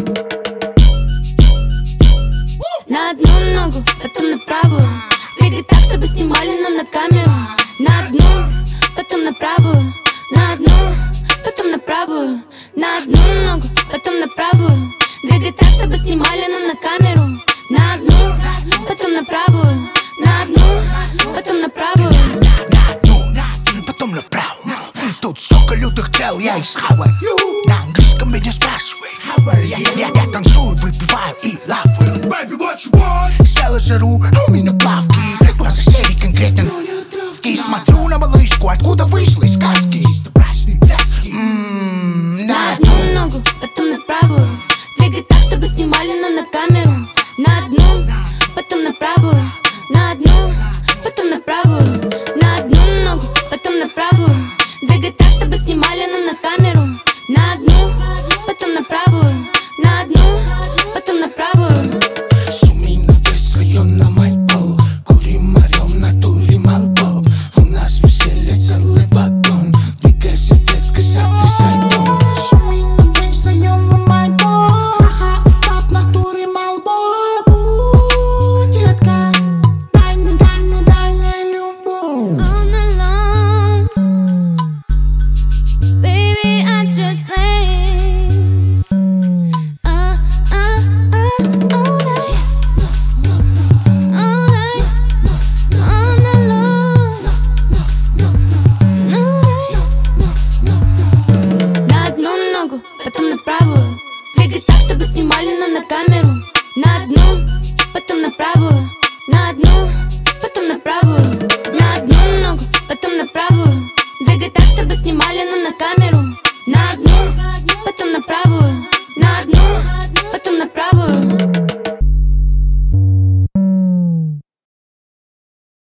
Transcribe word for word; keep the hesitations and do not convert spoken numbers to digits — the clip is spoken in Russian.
На одну ногу, потом на правую. Двигай так, чтобы снимали, но на камеру. На одну, потом на правую. На одну, потом на правую. На одну ногу, потом на правую. Двигай так, чтобы снимали, но на камеру. На одну, потом на правую. На одну, потом на правую. На одну, потом на правую. Тут столько лютых тел, я из Хауэр. На английском меня спрашивай. Я, я, я танцую, выпиваю и лапаю. Baby, what you want? Сделай жару, у меня плавки. Глаза серии конкретно. И смотрю на малышку, откуда вышла из сказки. М-м, на одну ногу, потом на правую. Двигай так, чтобы снимали, но на камеру. На одну, потом на правую. На одну, потом на правую. На одну ногу, потом на правую. Двигай так, чтобы снимали, но на камеру. На одну, потом на правую. На одну, потом на правую. Шумим на свое на мой пол. Курим, орем, натурим альбом. У нас веселье целый вагон. Двигайся, детка, сотрясай дом. Шумим на свое на мой пол. Ха-ха, стоп, натурим альбом. У, детка, дай мне, дай мне, дай мне любовь. All alone, baby, I just play. Uh, uh, uh, all night, all night, all alone, all night. На одну ногу, потом на правую. Двигай так, чтобы снимали, но на камеру. На одну, потом на правую. На одну, потом на правую. На одну ногу, потом на правую. Двигай так, чтобы снимали, но на камеру. На одну, потом на правую.